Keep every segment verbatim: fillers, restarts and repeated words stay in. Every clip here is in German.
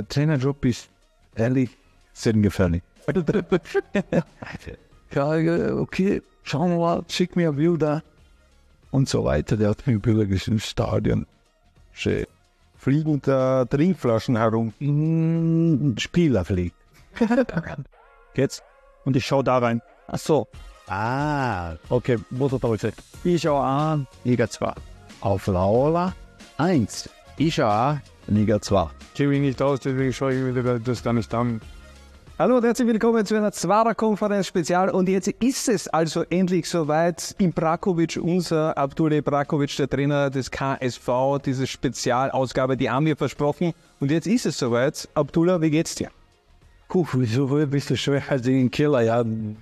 der Trainerjob ist ehrlich sehr gefährlich. Ja, okay, schauen wir mal, schick mir Bilder und so weiter. Der hat mir Bilder geschickt im Stadion. Schön. Fliegen da Trinkflaschen herum? Mm, Spieler fliegt. Geht's? Und ich schau da rein. Ach so. Ah, okay, wo ist der Ich schau an, Liga zwei. Auf Laola eins. Ich schau an, Liga zwei. Ich will nicht aus, deswegen schaue ich wieder das gar nicht an. Hallo und herzlich willkommen zu einer Zwarer-Konferenz-Spezial. Und jetzt ist es also endlich soweit. Ibrakovic, unser Abdullah Ibrakovic, der Trainer des K S V, diese Spezialausgabe, die haben wir versprochen. Und jetzt ist es soweit. Abdullah, wie geht's dir? Puh, wieso ein bisschen schwächer als den Killer, ja.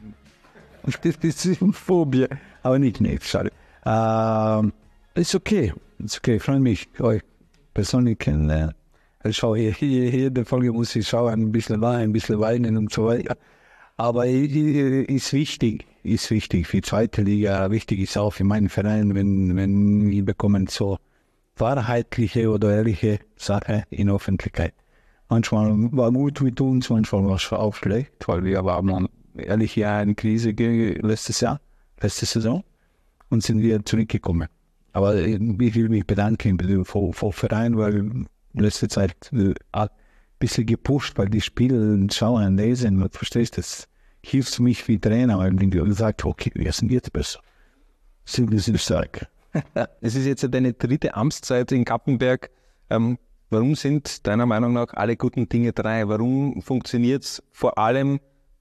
Das ist eine Phobie. Aber nicht, nee, schade. Ähm, ist okay. Ist okay, ich freue mich, euch persönlich kennenlernen. Ich schaue hier, hier, jede Folge muss ich schauen, ein bisschen weinen, ein bisschen weinen und so weiter. Aber ist wichtig, ist wichtig für die zweite Liga. Wichtig ist auch für meinen Verein, wenn, wenn wir bekommen so wahrheitliche oder ehrliche Sachen in der Öffentlichkeit. Manchmal war gut mit uns, manchmal war es auch schlecht, weil wir waren ehrlich ja in Krise letztes Jahr, letzte Saison und sind wieder zurückgekommen. Aber ich will mich bedanken vor dem Verein, weil letzte Zeit äh, ein bisschen gepusht, weil die Spiele schauen, lesen, du verstehst das, hilft mich wie Trainer, weil ich gesagt habe, okay, wir sind jetzt besser. Sind wir sind stark. Es ist jetzt deine dritte Amtszeit in Kappenberg. Ähm, warum sind deiner Meinung nach alle guten Dinge drei? Warum funktioniert es vor allem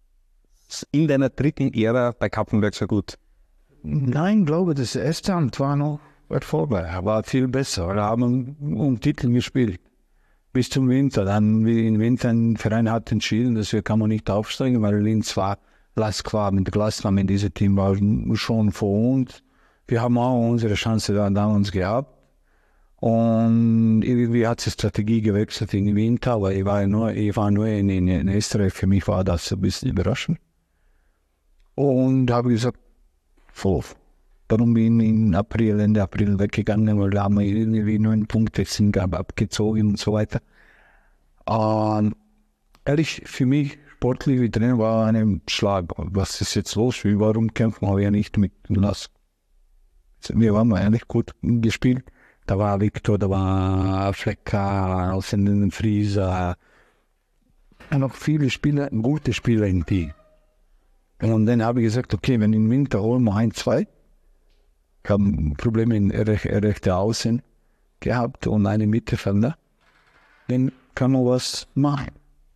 in deiner dritten Ära bei Kappenberg so gut? Nein, ich glaube, das erste Amt war noch weit vorbei, war viel besser. Wir haben um Titel gespielt. Bis zum Winter. Dann, wie im Winter, ein Verein hat entschieden, dass wir kann man nicht aufsteigen, weil Linz war, Lask war mit Glasner in diesem Team war schon vor uns. Wir haben auch unsere Chance da damals gehabt. Und irgendwie hat die Strategie gewechselt in den Winter, aber ich war nur, ich war nur in, in, in Österreich. Für mich war das ein bisschen überraschend. Und habe gesagt, voll. Darum bin ich im April, Ende April weggegangen, weil da haben wir irgendwie neun Punkte sind abgezogen und so weiter. Und ehrlich, für mich, sportlich wie Trainer, war ein Schlag. Was ist jetzt los? Warum kämpfen wir ja nicht mit Lask? Wir haben ehrlich gut gespielt. Da war Viktor, da war Flecker, Außenenden Frieser, noch viele Spieler, gute Spieler im Team. Und dann habe ich gesagt, okay, wenn im Winter holen wir ein, zwei. Ich habe Probleme in rechte, rechte Außen gehabt und eine Mittelfelder. Dann kann man was machen.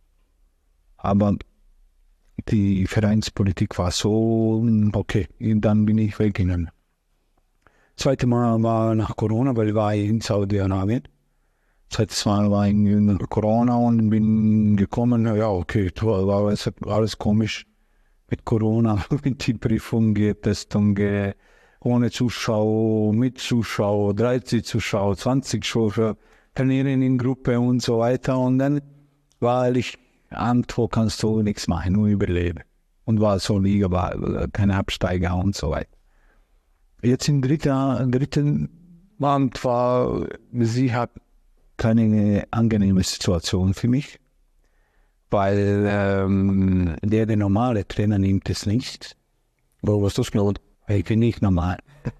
Aber die Vereinspolitik war so, okay, dann bin ich weggegangen. Zweite Mal war nach Corona, weil ich war in Saudi-Arabien. Zweites Mal war ich in Corona und bin gekommen, ja okay, war alles, alles komisch mit Corona, mit die Prüfung, Testung, ohne Zuschauer, mit Zuschauer, dreizehn Zuschauer, zwanzig Zuschauer, trainieren in Gruppe und so weiter. Und dann war ich, Amt, wo kannst du nichts machen, nur überleben. Und war so Liga, war keine Absteiger und so weiter. Jetzt im dritten, dritten Amt war, sie hat keine angenehme Situation für mich, weil ähm, der, der normale Trainer nimmt es nicht. Warum hast du es genommen? Ich bin nicht normal.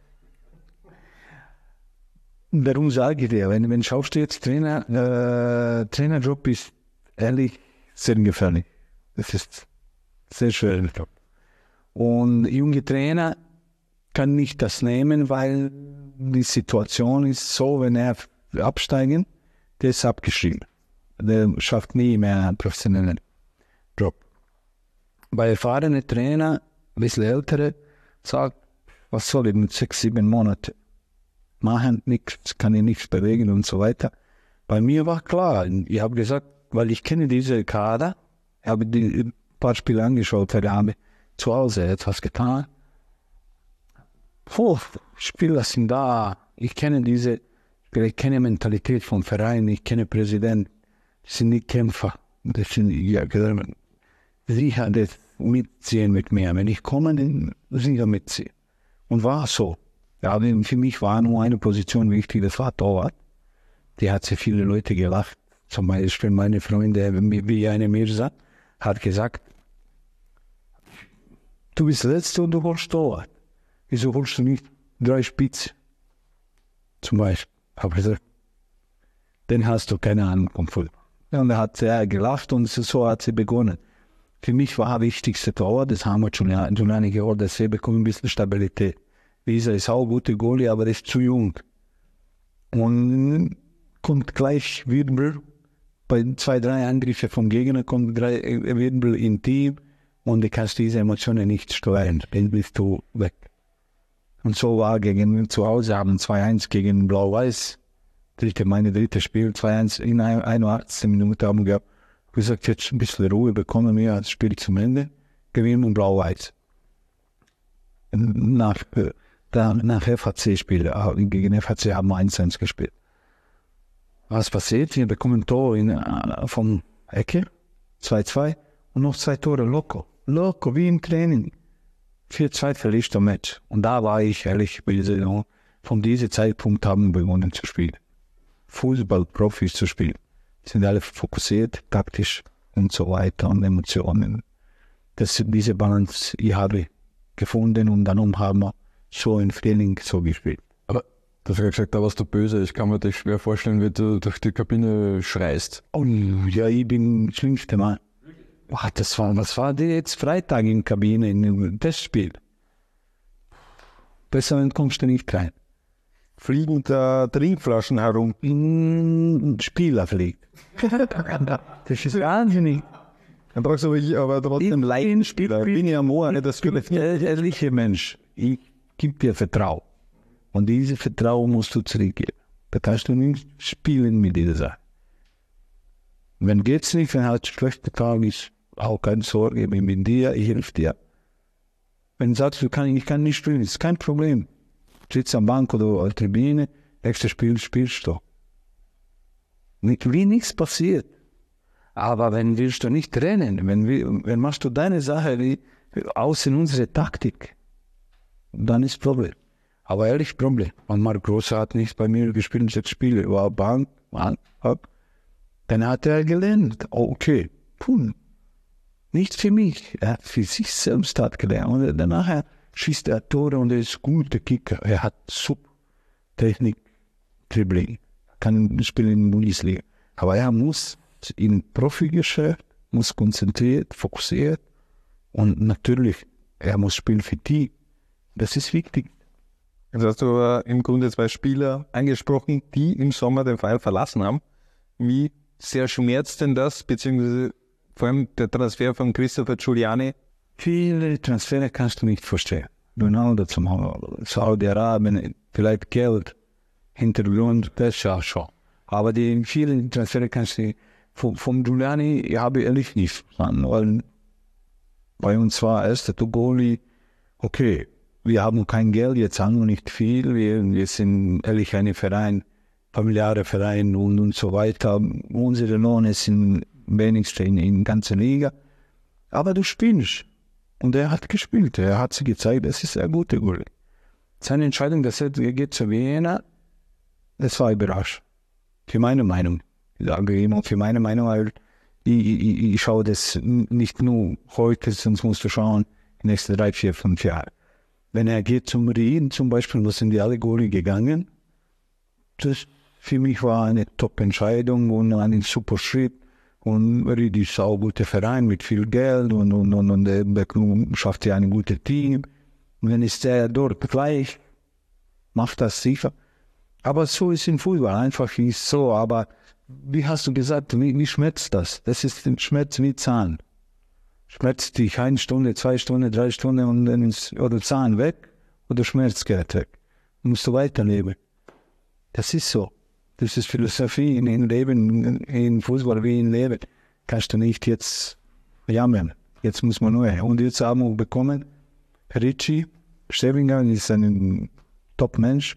Darum sage ich dir, wenn, wenn schaust du jetzt Trainer, äh, Trainerjob ist ehrlich sehr gefährlich. Das ist sehr schwer. Und junge Trainer kann nicht das nehmen, weil die Situation ist so, wenn er absteigen, der ist abgeschrieben. Der schafft nie mehr einen professionellen Job. Bei erfahrenen Trainer, ein bisschen ältere, sagt, was soll ich mit sechs, sieben Monaten machen, nichts, kann ich nichts bewegen und so weiter. Bei mir war klar, ich habe gesagt, weil ich kenne diese Kader, ich habe die ein paar Spiele angeschaut, weil ich habe zu Hause etwas getan. Oh, Spieler sind da, ich kenne diese, ich kenne die Mentalität vom Verein, ich kenne den Präsidenten, die sind nicht Kämpfer, das sind, ja, sicher das mitziehen mit mir, wenn ich komme, dann sicher mitziehen. Und war so. Ja, für mich war nur eine Position wichtig, das war Torwart. Die hat sehr viele Leute gelacht, Zum Beispiel meine Freunde, wie eine Mirza, hat gesagt, du bist der Letzte und du holst Torwart. Wieso holst du nicht drei Spitze? Zum Beispiel. Habe ich gesagt, dann hast du keine Ahnung vom Fußball. Ja, und er hat sehr gelacht und so hat sie begonnen. Für mich war der wichtigste Torwart, das haben wir schon, ja, schon einige Jahre, dass wir bekommen ein bisschen Stabilität. Wieser ist auch ein guter Goalie, aber er ist zu jung. Und kommt gleich Wirbel, bei zwei, drei Angriffen vom Gegner kommt drei Wirbel im Team und du kannst diese Emotionen nicht steuern, dann bist du weg. Und so war gegen zu Hause, haben zwei eins gegen Blau-Weiß, dritte, meine dritte Spiel, zwei eins in einundachtzig Minuten haben wir gesagt, jetzt ein bisschen Ruhe bekommen wir, das Spiel zum Ende, gewinnen und Blau-Weiß. Nach, da, nach F H C-Spiel, gegen F H C haben wir eins eins gespielt. Was passiert? Wir bekommen ein Tor in, uh, vom Ecke, zwei zwei und noch zwei Tore locker. Locker, wie im Training. vier zwei verliert das Match. Und da war ich ehrlich, von diesem Zeitpunkt haben wir begonnen zu spielen. Fußball, Profis zu spielen. Sind alle fokussiert, taktisch und so weiter und Emotionen. Das, diese Balance, ich habe gefunden und dann haben wir so im Training so gespielt. Aber du hast ja gesagt, da warst du böse. Ich kann mir das schwer vorstellen, wie du durch die Kabine schreist. Oh, ja, ich bin der schlimmste Mann. Boah, das war, was war das jetzt Freitag in der Kabine, in das Spiel? Besser kommst du nicht rein. Fliegen da Trinkflaschen herum? Ein Spieler fliegt. Das ist wahnsinnig. Dann brauchst du aber, aber trotzdem Laienspieler. Ich bin ja nur das ehrliche Mensch. Ich gebe dir Vertrauen. Und dieses Vertrauen musst du zurückgeben. Da kannst du nicht spielen mit dieser Sache. Wenn geht's nicht, wenn halt schlechter Tag ist, auch keine Sorge, ich bin mit dir, ich helfe dir. Wenn du sagst, du kann, ich kann nicht spielen, ist kein Problem. Du sitzt am Bank oder auf der Tribüne, nächstes Spiel spielst du. Nicht, wie nichts passiert. Aber wenn willst du nicht trennen, wenn, wenn machst du deine Sache wie außen unsere Taktik, dann ist Problem. Aber ehrlich Problem. Und Marc Groß hat nicht bei mir gespielt, sechs Spiele, war Bank, Bank, Bank. Dann hat er gelernt, oh, okay, puh, nicht für mich, er hat für sich selbst hat gelernt. Und danach schießt er Tore und er ist ein guter Kicker. Er hat super Technik, Dribbling, kann spielen in der Bundesliga. Aber er muss in Profigeschäft, muss konzentriert, fokussiert und natürlich, er muss spielen für die. Das ist wichtig. Jetzt hast du äh, im Grunde zwei Spieler angesprochen, die im Sommer den Verein verlassen haben. Wie sehr schmerzt denn das, beziehungsweise vor allem der Transfer von Christopher Giuliani? Viele Transfers kannst du nicht verstehen. Ronaldo zum Saudi-Arabien, vielleicht Geld, Hintergrund, das ja schon. Aber die vielen Transfers kannst du von, von Giuliani habe ich ehrlich nicht verstanden, weil bei uns war erst der Goalie, okay, wir haben kein Geld, jetzt haben wir nicht viel, wir, wir sind ehrlich ein Verein, familiärer Verein und, und so weiter. Unsere Lohne sind wenigstens in, in der ganzen Liga. Aber du spielst. Und er hat gespielt, er hat sich gezeigt, das ist ein guter Goalie. Seine Entscheidung, dass er geht zu Vienna, das war überraschend. Für meine Meinung. Ich sage immer, für meine Meinung, weil ich, ich, ich schaue das nicht nur heute, sonst musst du schauen, die nächsten drei, vier, fünf Jahre. Wenn er geht zum Rien zum Beispiel, wo sind die alle Goalie gegangen, das für mich war eine Top-Entscheidung und ein super Schritt. Und Ried ist auch ein guter Verein mit viel Geld und, und, und, und er schafft ja ein gutes Team. Und wenn ist der dort gleich, macht das sicher. Aber so ist im Fußball, einfach ist so. Aber wie hast du gesagt, wie, wie schmerzt das? Das ist ein Schmerz wie Zahn. Schmerzt dich eine Stunde, zwei Stunden, drei Stunden und dann ist oder Zahn weg oder Schmerz geht weg. Dann musst du weiterleben. Das ist so. Das ist Philosophie in, in Leben, in Fußball wie in Leben. Kannst du nicht jetzt jammern. Jetzt muss man nur. Und jetzt haben wir bekommen, Ricci, Stevinger ist ein Top-Mensch.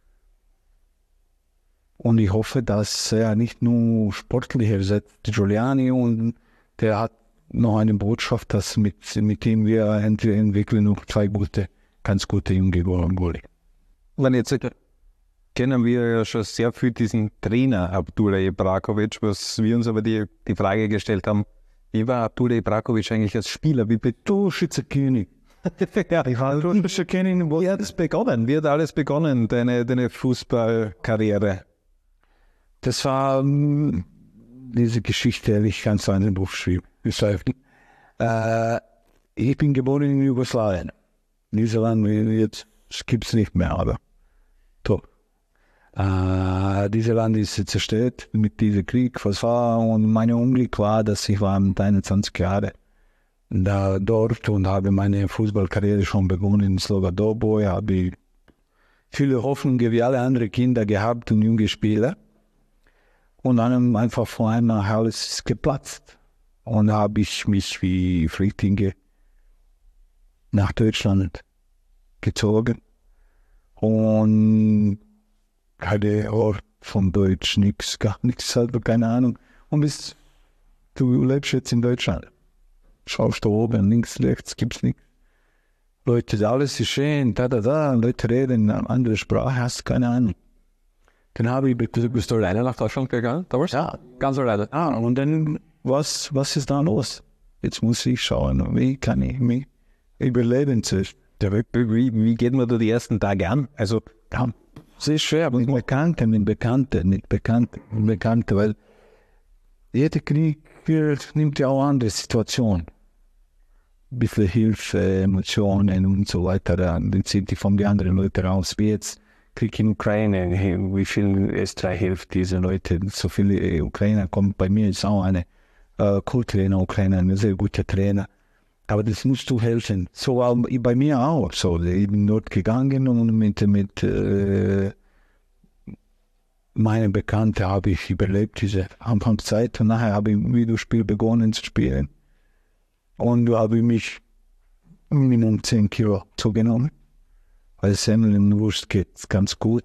Und ich hoffe, dass er nicht nur sportlich ersetzt, Giuliani, und der hat noch eine Botschaft, dass mit, mit dem wir entwickeln noch zwei gute, ganz gute junge Goalie. Wenn jetzt kennen wir ja schon sehr viel diesen Trainer Abdullah Ibrakovic, was wir uns aber die, die Frage gestellt haben, wie war Abdullah Ibrakovic eigentlich als Spieler? Wie be- Torschützenkönig. ja, ich war Torschützenkönig. Wie hat es begonnen? Wie hat alles begonnen, deine, deine Fußballkarriere? Das war ähm, diese Geschichte, hätte ich ganz einen Buch schreiben. Äh, ich bin geboren in Jugoslawien. Niederland jetzt gibt es nicht mehr, aber top. Äh, dieses Land ist zerstört mit diesem Krieg, was war, und mein Unglück war, dass ich war mit einundzwanzig Jahren da dort und habe meine Fußballkarriere schon begonnen in Sloga Doboj, habe ich viele Hoffnungen wie alle anderen Kinder gehabt und junge Spieler. Und dann einfach von einem nach alles geplatzt. Und da habe ich mich wie Flüchtlinge nach Deutschland gezogen. Und hatte auch von Deutsch nichts, gar nichts, halt keine Ahnung. Und bis du lebst jetzt in Deutschland. Schaust du oben, links, rechts, gibt's nichts. Leute, alles ist schön, da, da, da. Leute reden eine andere Sprache, hast keine Ahnung. Dann habe ich... Bist du alleine nach Deutschland gegangen damals? Ja. Ganz alleine? Ah, und dann, was, was ist da los? Jetzt muss ich schauen, wie kann ich mich überleben zuerst. Wie, wie geht man da die ersten Tage an? Also, Ja, es ist schwer, mit Bekannten, mit Bekannten, mit Bekannten, mit Bekannten, weil jeder Krieg nimmt ja auch andere Situationen. Ein bisschen Hilfe, Emotionen und so weiter, dann sind die von den anderen Leuten raus. Wie jetzt Krieg in Ukraine, wie viel Österreich hilft diese Leute, so viele Ukrainer kommen. Bei mir ist auch eine äh, Co-Trainer Ukrainer, ein sehr guter Trainer. Aber das musst du helfen. So war bei mir auch so. Ich bin dort gegangen und mit, mit äh, meinen Bekannten habe ich überlebt diese Anfangszeit. Und nachher habe ich ein Videospiel begonnen zu spielen. Und da habe ich mich Minimum zehn Kilo zugenommen. Weil Semmel und Wurst geht ganz gut.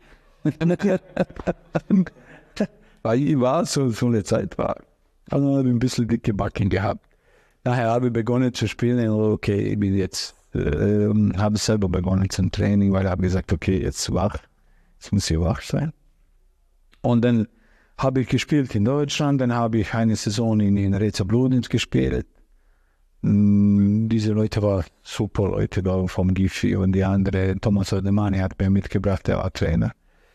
Weil ich war so, so eine Zeit war. Also habe ich ein bisschen dicke Backen gehabt. Nachher habe ich begonnen zu spielen, okay, ich bin jetzt, äh, habe selber begonnen zum Training, weil ich habe gesagt, okay, jetzt wach, jetzt muss ich wach sein. Und dann habe ich gespielt in Deutschland, dann habe ich eine Saison in, in Reza Bludenz gespielt. Mm, diese Leute waren super Leute da vom Gifi und die andere, Thomas Odemani hat mir mitgebracht, der war Trainer.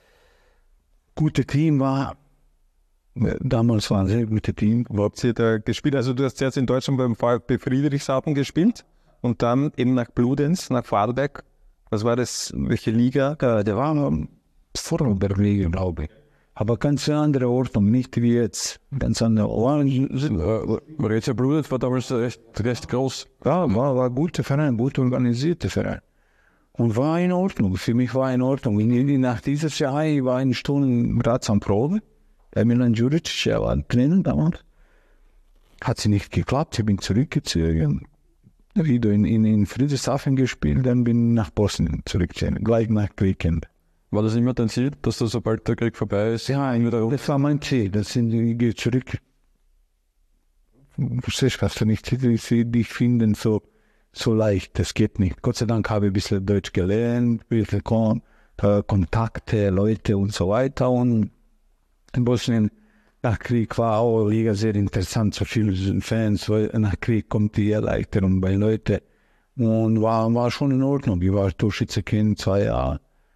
Gutes Team war, damals war ein sehr gutes Team. wo habt ihr da gespielt? Also du hast zuerst in Deutschland beim VfB Friedrichshafen gespielt und dann eben nach Bludenz, nach Vorarlberg. Was war das? Welche Liga? Ja, der war Vorarlberg-Liga, glaube ich. Aber ganz andere Ordnung, nicht wie jetzt. Ganz andere Ordnung. Reza Bludenz war damals recht, recht groß. Ja, war, war ein guter Verein, gut organisierter Verein. Und war in Ordnung, für mich war in Ordnung. Nach diesem Jahr, ich war eine Stunde Ratsam-Probe. Der Milan Djuric, der war Trainer damals. Hat sie nicht geklappt, ich bin zurückgezogen. Wieder in, in, in Friedrichshafen gespielt, dann bin ich nach Bosnien zurückgezogen, gleich nach Griechenland. War das immer dein Ziel, dass du, sobald der Krieg vorbei ist, Ja, wieder das war mein Ziel, das sind, ich gehe zurück. Verstehst du, was du nicht, sie dich finden so, so leicht, das geht nicht. Gott sei Dank habe ich ein bisschen Deutsch gelernt, ein bisschen Kon äh, Kontakte, Leute und so weiter. Und in Bosnien, nach Krieg war auch Liga sehr interessant, so viele Fans, weil nach Krieg kommt die Erleichterung bei Leuten. Und war, war schon in Ordnung. Ich war Torschützenkind zwei Jahre.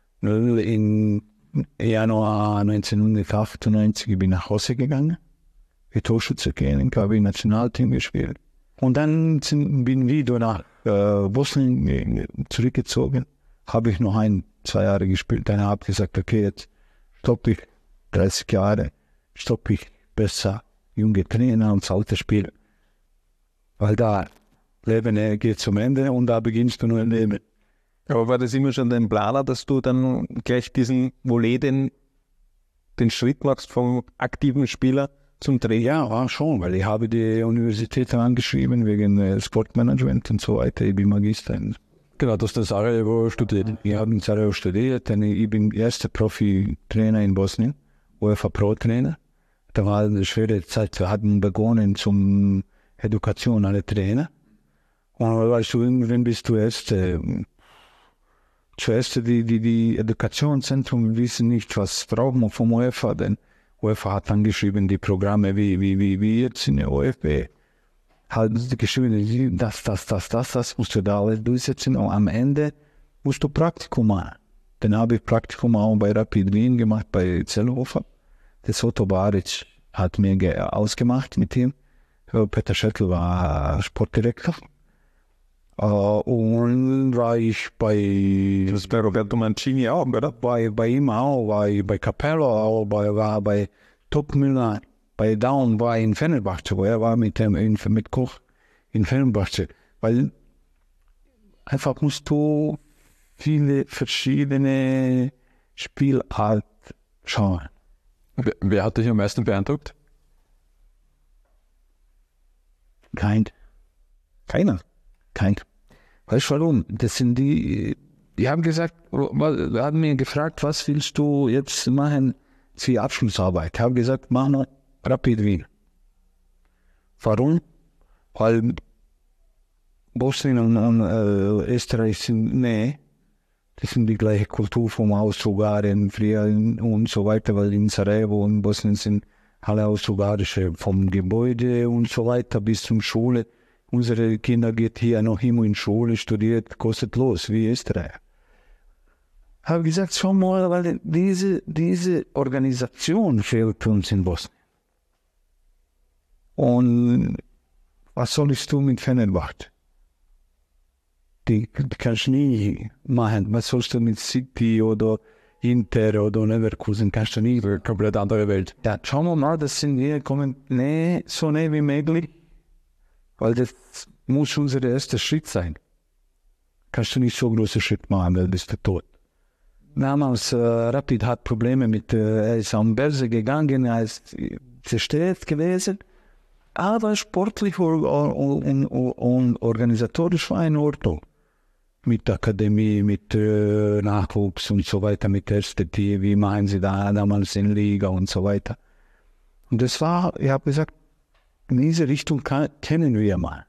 In Januar neunzehnhundertachtundneunzig bin ich nach Hause gegangen. Ich Torschützenkind, habe ich im Nationalteam gespielt. Und dann sind, bin ich wieder nach äh, Bosnien zurückgezogen. Habe ich noch ein, zwei Jahre gespielt. Dann habe ich gesagt, okay, jetzt stoppe ich. dreißig Jahre stoppe ich besser junge Trainer und alte Spieler. Weil da Leben geht zum Ende und da beginnst du nur ein Leben. Aber war das immer schon dein Planer, dass du dann gleich diesen Volley den, den Schritt machst vom aktiven Spieler zum Trainer? Ja, war schon, weil ich habe die Universität angeschrieben wegen äh, Sportmanagement und so weiter. Ich bin Magister. genau, dass du in Sarajevo studiert. Ich habe in Sarajevo studiert, denn ich bin erster Profi-Trainer in Bosnien, UEFA Pro-Trainer. Da war eine schwere Zeit, wir hatten begonnen zum Education aller Trainer. Und weißt du, irgendwann bist du erst äh, zuerst die, die, die Edukationszentrum wissen nicht, was brauchen wir vom UEFA, denn UEFA hat dann geschrieben, die Programme wie, wie, wie, wie jetzt in der O F B, haben sie geschrieben, das, das, das, das, das musst du da alles durchsetzen und am Ende musst du Praktikum machen. Dann habe ich Praktikum auch bei Rapid Wien gemacht, bei Zellhofer. Der Soto Baric hat mir ge- ausgemacht mit ihm. Peter Schöttl war Sportdirektor. Uh, und war ich bei... Das ist bei Roberto Mancini auch, oder? Bei, bei ihm auch, war ich bei Capello auch, bei, war bei Topmüller, bei Daum war ich in Fenerbahce, wo er war mit, dem, in, mit Koch in Fenerbahce. Weil einfach musst du viele verschiedene Spielarten schauen. Wer, wer hat dich am meisten beeindruckt? Kein. Keiner. Kein. Weißt du warum? Das sind die, die haben gesagt, wir haben mir gefragt, was willst du jetzt machen für Abschlussarbeit? Ich habe gesagt, mach noch Rapid Wien. Warum? Weil Bosnien und, und äh, Österreich sind, nee, das sind die gleiche Kultur vom Austro-Ungarn früher und so weiter, weil in Sarajevo und Bosnien sind alle Austro-Ungarische, vom Gebäude und so weiter bis zum Schule. Unsere Kinder geht hier noch immer in Schule, studiert, kostenlos, wie Österreich. Habe gesagt, schau mal, weil diese, diese Organisation fehlt uns in Bosnien. Und was sollst du mit Fenerbahce? Die, die kannst du nie machen. Was sollst du mit City oder Inter oder Leverkusen? Kannst du nie. Komplett andere Welt. Ja, schauen wir mal, das sind wir kommen, nee, so nah wie möglich. Weil das muss unser erster Schritt sein. Kannst du nicht so großen Schritt machen, weil bist du tot. Damals äh, Rapid hat Probleme mit, äh, er ist am Börse gegangen, er ist zerstört gewesen. Aber sportlich und, und, und, und organisatorisch war in Ordnung. Mit Akademie, mit äh, Nachwuchs und so weiter, mit erster Team, wie machen sie da damals in Liga und so weiter. Und das war, ich habe gesagt, in diese Richtung kann, kennen wir mal.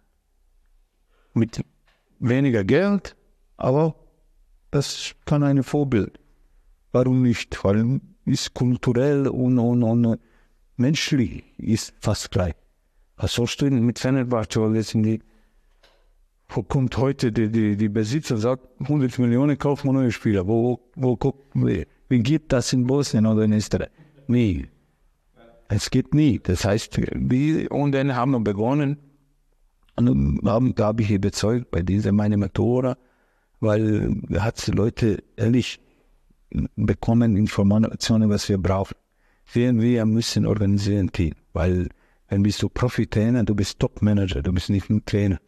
Mit weniger Geld, aber das kann ein Vorbild. Warum nicht? Weil es kulturell und, und, und menschlich ist fast gleich. Was sollst du mit Fenerbahce, weil jetzt in die, wo kommt heute die, die, die Besitzer und sagt, hundert Millionen kaufen wir neue Spieler. Wo, wo, wo, wie, wie geht das in Bosnien oder in Österreich? Nie. Es geht nie. Das heißt, wie, und dann haben wir begonnen, und haben, da habe ich überzeugt bei dieser meine Mentoren, weil hat die Leute ehrlich bekommen Informationen, was wir brauchen. Wir, wir müssen organisieren Team, weil wenn bist du Profi-Trainer, du bist Top-Manager, du bist nicht nur Trainer.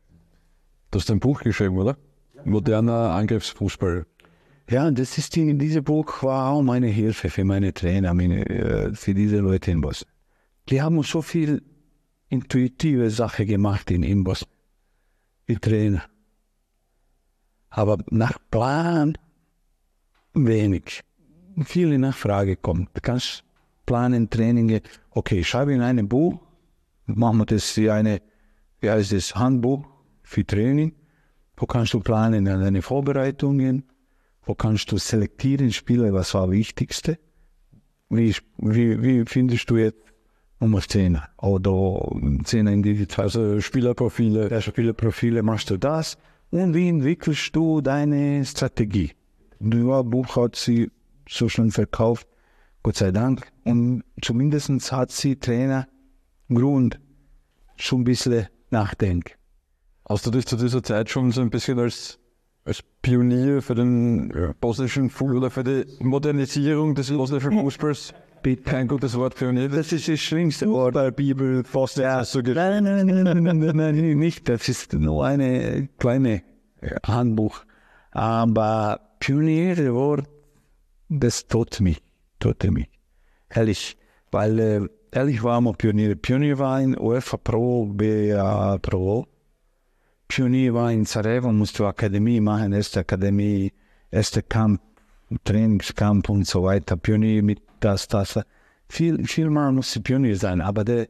Du hast ein Buch geschrieben, oder? Moderner Angriffsfußball. Ja, das ist die, diese Buch war auch meine Hilfe für meine Trainer, meine, für diese Leute in Bosnien. Die haben so viel intuitive Sache gemacht in, in Bosnien, die Trainer. Aber nach Plan wenig. Viele Nachfrage kommt. Du kannst planen, Training, okay, schreibe in einem Buch, machen wir das wie eine, wie heißt das, Handbuch für Training. Wo kannst du planen deine Vorbereitungen? Wo kannst du selektieren Spieler, was war das Wichtigste? Wie, wie, wie findest du jetzt Nummer zehn oder zehn in die zwei Also Spielerprofile. Ja, Spielerprofile machst du das. Und wie entwickelst du deine Strategie? Das Buch hat sie so schon verkauft, Gott sei Dank. Und zumindest hat sie Trainer Grund schon ein bisschen nachdenken. Hast du dich zu dieser Zeit schon so ein bisschen als, als Pionier für den ja. bosnischen Fußball oder für die Modernisierung des bosnischen Fußballs? Kein gutes Wort, Pionier. Das ist das schlimmste Wort. Bei Bibel, Bosnien. Ja, so nein, nein, nein, nein, nein, nein, nein, nicht. Das ist nur eine kleine Handbuch. Aber Pionier Wort, das tut mich, tut mich. Ehrlich, weil äh, ehrlich waren wir Pioniere. Pionier war in UEFA Pro, B A Pro. Pionier war in Sarajevo, musst du Akademie machen, erste Akademie, erste Camp, Trainingscamp und so weiter. Pionier mit das, das. Viel, viel mal muss Pionier sein, aber der,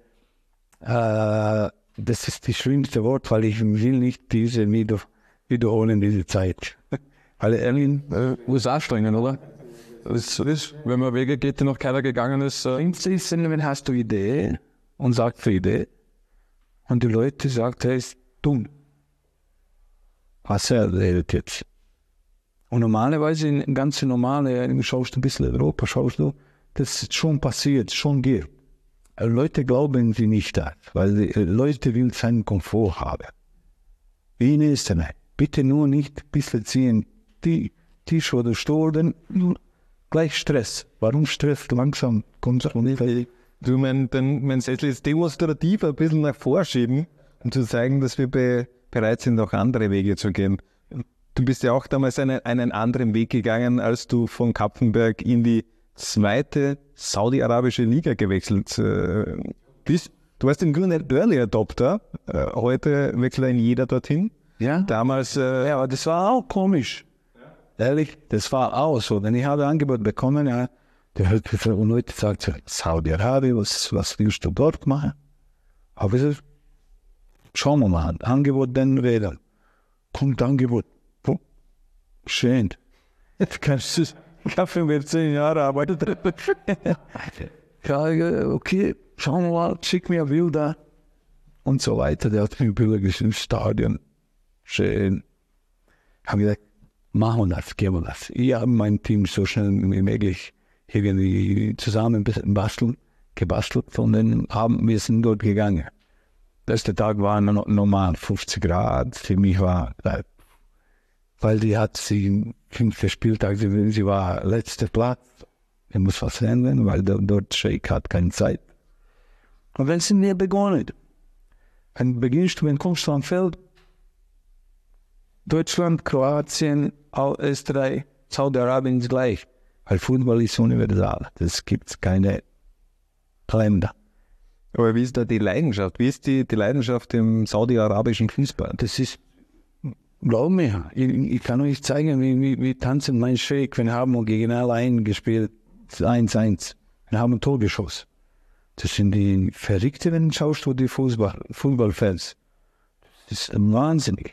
äh, das ist das schlimmste Wort, weil ich will nicht diese wieder, wiederholen, diese Zeit. Alle ehrlich, Äh, muss anstrengend, oder? Das ist, wenn man Wege geht, die noch keiner gegangen ist. Äh, ist, wenn hast du Idee und sagst für Idee und die Leute sagen, er ist dumm. Was er redet jetzt. Und normalerweise, in ganz normale, schaust du ein bisschen Europa, schaust du, das ist schon passiert, schon geht. Leute glauben sie nicht das, weil die Leute will seinen Komfort haben. Wie in Österreich. Bitte nur nicht ein bisschen ziehen. Die Tisch oder Stuhl, dann gleich Stress. Warum Stress? Langsam kommt es nicht. Du, mein, mein, mein Sessel ist demonstrativ ein bisschen nach vorschieben, um zu zeigen, dass wir be, bereit sind, auch andere Wege zu gehen. Du bist ja auch damals einen, einen anderen Weg gegangen, als du von Kapfenberg in die zweite saudi-arabische Liga gewechselt äh, bist. Du warst im Grunde ein Early Adopter. Äh, heute wechselt ein jeder dorthin. Ja, Damals, äh, ja, aber das war auch komisch. Ja. Ehrlich, das war auch so. Denn ich habe ein Angebot bekommen, ja, der hat gesagt, und Leute sagt, Saudi-Arabien, was, was willst du dort machen? Aber ich sag, schauen wir mal, Angebot, dann reden. Kommt Angebot. Oh, schön. Jetzt kannst du, ich habe für mir zehn Jahre arbeitet. Ja, okay, schauen wir mal, schick mir Bilder und so weiter. Der hat mir Bilder geschickt im Stadion. Schön. Ich habe gesagt, machen wir das, gehen wir das. Ich habe mein Team so schnell wie möglich irgendwie zusammen ein bisschen basteln, gebastelt und dann haben wir sind dort gegangen. Der erste Tag war no- normal, fünfzig Grad. Für mich war, weil die hat sie fünfter Spieltag, sie, sie war letzter Platz. Ich muss was ändern, weil dort, dort Sheikh hat keine Zeit. Und dann sind wir begonnen. Dann beginnst du, wenn kommst du am Feld, Deutschland, Kroatien, Österreich, Saudi-Arabien ist gleich. Weil Fußball ist universal. Das gibt keine Länder. aber wie ist da die Leidenschaft? Wie ist die, die Leidenschaft im saudi-arabischen Fußball? Das ist, glaub mir, ich, ich kann euch zeigen, wie, wie, wie tanzen mein Sheikh. Wir haben gegen allein gespielt, eins eins. Wir haben ein Tor geschossen. Das sind die Verrückten, wenn du schaust, wo die Fußball, Fußballfans. Das ist wahnsinnig.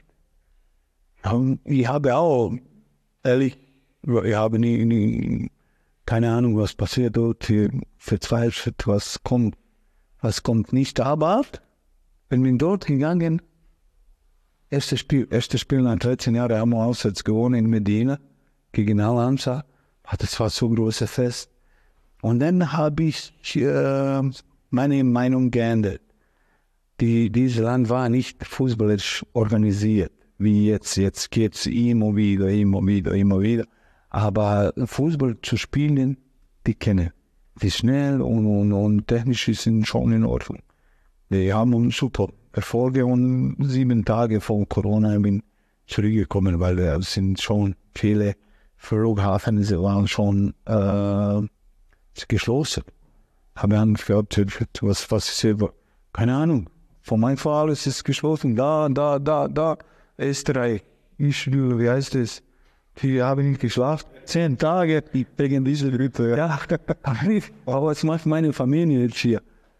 Ich habe auch, ehrlich, ich habe nie, nie keine Ahnung, was passiert dort, verzweifelt, was kommt, was kommt nicht. Aber wenn wir dort gegangen, erstes Spiel, erstes Spiel nach dreizehn Jahren haben wir auswärts gewonnen in Medina gegen Al-Ansar. Das war so ein großes Fest. Und dann habe ich äh, meine Meinung geändert. Die, dieses Land war nicht fußballerisch organisiert, wie jetzt. Jetzt geht es immer wieder, immer wieder, immer wieder. Aber Fußball zu spielen, die kennen. Die schnell und, und, und technisch sind schon in Ordnung. Die haben super Erfolge und sieben Tage vor Corona bin ich zurückgekommen, weil es sind schon viele Flughafen, sie waren schon äh, geschlossen. Habe Angst gehabt, was, was ist selber, keine Ahnung. Von meinem Fall ist es geschlossen, da, da, da, da, Österreich, ich, wie heißt es? Die haben nicht geschlafen. Zehn Tage wegen dieser Grippe. Ja, aber was macht meine Familie jetzt hier?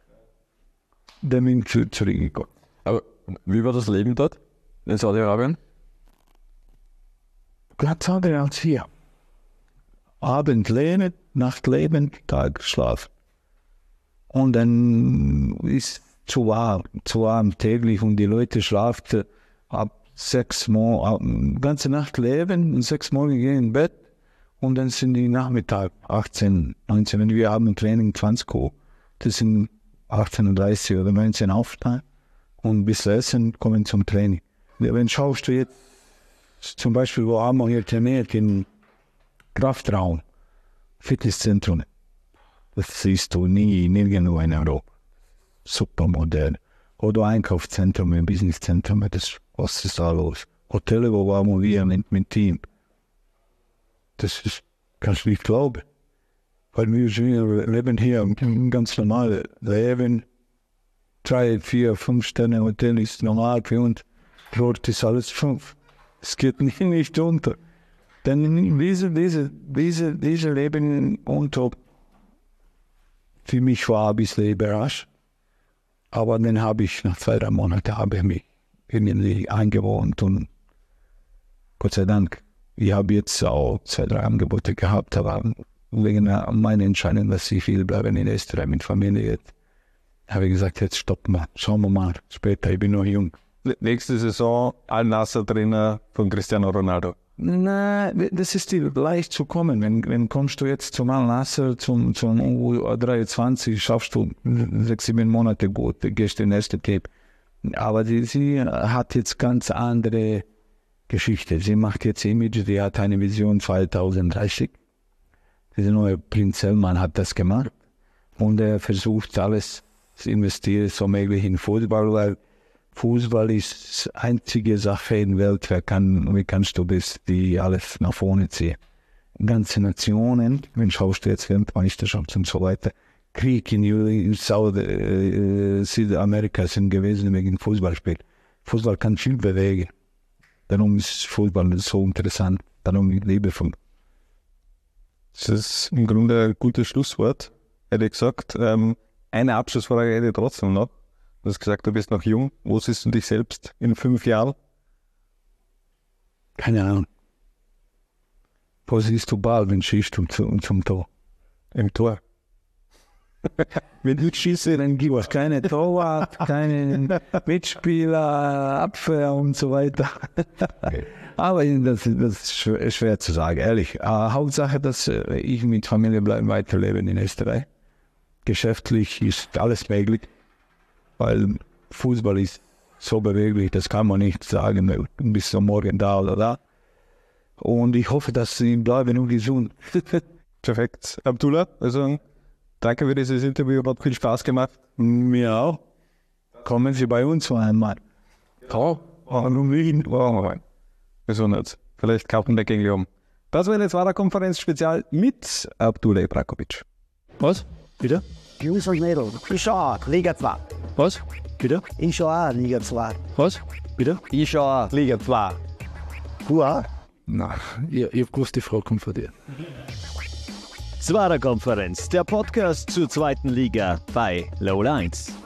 Dann bin ich zurückgekommen. aber wie war das Leben dort in Saudi-Arabien? Ganz anders als hier. Abend leben, Nacht leben, Tag schlafen. Und dann ist zu warm, zu warm täglich und die Leute schlafen ab sechs Morgen, ganze Nacht leben und sechs Morgen gehen ins Bett und dann sind die Nachmittag achtzehn, neunzehn, wenn wir haben ein Training zwanzig Uhr, das sind achtzehn Uhr dreißig oder neunzehn Uhr aufstehen und bis essen kommen zum Training. Wenn schaust du jetzt, zum Beispiel, wo haben wir hier trainiert, im Kraftraum, Fitnesszentrum, das siehst du nie, nirgendwo in Europa. Super modern. Oder Einkaufszentrum, ein Businesszentrum, das, was ist da los? Hotels, wo waren wir mit dem Team? Das ist, kannst du nicht glauben. Weil wir leben hier ein ganz normales Leben. Drei, vier, fünf Sterne Hotel ist normal für uns. Dort ist alles fünf. Es geht nicht, nicht unter. Denn diese, diese, diese, diese Leben unter, für mich war ein bisschen überrascht. Aber dann habe ich nach zwei, drei Monaten habe ich mich irgendwie eingewohnt und Gott sei Dank Ich habe jetzt auch zwei, drei Angebote gehabt, aber wegen meiner Entscheidung, dass ich will bleiben in Österreich mit Familie jetzt, habe ich gesagt, jetzt stoppen wir, schauen wir mal später, ich bin noch jung. Nächste Saison Al-Nassr-Trainer von Cristiano Ronaldo. Nein, das ist dir leicht zu kommen. Wenn, wenn kommst du jetzt zum Al-Nassr, zum, zum U dreiundzwanzig, schaffst du sechs, sieben Monate gut, gehst in den ersten Team. Aber die, sie hat jetzt ganz andere Geschichte. Sie macht jetzt Image, die hat eine Vision zwanzig dreißig. Dieser neue Prinz Salman hat das gemacht. Und er versucht alles zu investieren, so möglich in Fußball, weil Fußball ist die einzige Sache in der Welt, wer kann, wie kannst du das, die alles nach vorne ziehen. Ganze Nationen, wenn schaust du jetzt Weltmeisterschaft und so weiter, Krieg in, in South, äh, Südamerika sind gewesen wegen Fußballspiel. Fußball kann viel bewegen. Darum ist Fußball so interessant. Darum liebe ich Fußball. Das ist im Grunde ein gutes Schlusswort, hätte ich gesagt. Ähm, eine Abschlussfrage hätte ich trotzdem noch. Du hast gesagt, du bist noch jung. Wo siehst du dich selbst in fünf Jahren? Keine Ahnung. Wo siehst du Ball, wenn schießt du zum, zum Tor? Im Tor. Wenn ich schieße, dann gibt es keine Torwart, keinen Mitspieler, Abwehr und so weiter. Aber das, das ist schwer, schwer zu sagen, ehrlich. Uh, Hauptsache, dass uh, ich mit Familie bleiben, weiterleben in Österreich. Geschäftlich ist alles möglich, weil Fußball ist so beweglich, das kann man nicht sagen, bis zum Morgen da oder da. Und ich hoffe, dass sie bleiben und gesund. Perfekt. Abdullah, also danke für dieses Interview, hat viel Spaß gemacht. Mir auch. Kommen Sie bei uns einmal. Oh, Warum nicht? wow. Gesundheit. Vielleicht kaufen wir gegen um. Das war eine Zwarer-Konferenz-Spezial mit Abdullah Ibrakovic. Was? Bitte? Jungs und Mädels, ich schaue Liga zwei. Was? Bitte? Ich schaue Liga zwei. Was? Bitte? Ich schaue Liga zwei. Du auch? Nein, ich, ich habe gewusst, die Frage kommt von dir. Zwarer Konferenz, der Podcast zur zweiten Liga bei Low eins.